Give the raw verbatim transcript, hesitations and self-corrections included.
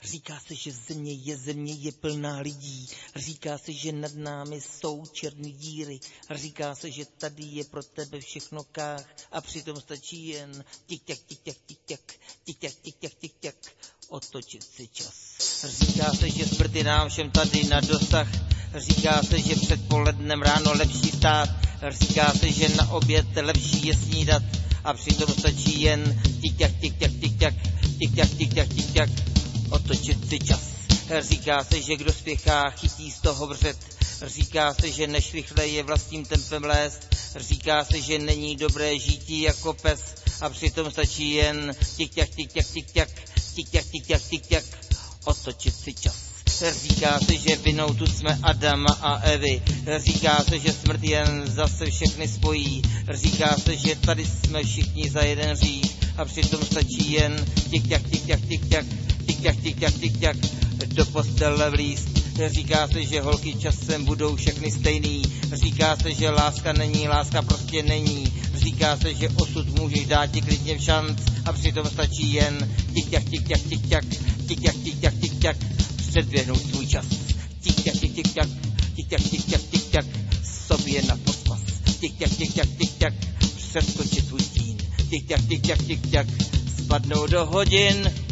Říká se, že země je země, je plná lidí. Říká se, že nad námi jsou černé díry. Říká se, že tady je pro tebe všechno kách. A přitom stačí jen tik-tak, tik-tak, tik-tak, tik-tak, tik-tak, tik-tak, otočit si čas. Říká se, že smrt je nám všem tady na dosah. Říká se, že před polednem ráno lepší stát. Říká se, že na oběd lepší je snídat. A přitom stačí jen tik-tak, tik-tak, tik-tak, tik-tak, tik-tak, tik-tak, otočit si čas. Říká se, že kdo spěchá, chytí z toho vřet. Říká se, že než rychle je vlastním tempem lézt. Říká se, že není dobré žítí jako pes. A přitom stačí jen tik-tak, tik-tak, tik-tak, tik-tak, tik-tak, tik-tak, otočit si čas. Říká se, že vinou tu jsme Adama a Evy. Říká se, že smrt jen zase všechny spojí. Říká se, že tady jsme všichni za jeden hřích. A přitom stačí jen tik-tak, tik-tak, tik-tak, tik-tak, tik-tak, tik-tak, do postele vlízt. Říká se, že holky časem budou všechny stejný. Říká se, že láska není, láska prostě není. Říká se, že osud můžeš dát ti klidně v šanc. A přitom stačí jen tik-tak, tik-tak, tik-tak, tik-tak, tik-tak, tik-tak, předběhnout svůj čas. Tik-tak, tik-tak, tik-tak, tik-tak, tik-tak, sobě na pospas. Tik-tak, tik-tak, tik-tak, přeskočit svůj stín. Tik-tak, tik-tak, tik-tak, spadnout do hodin.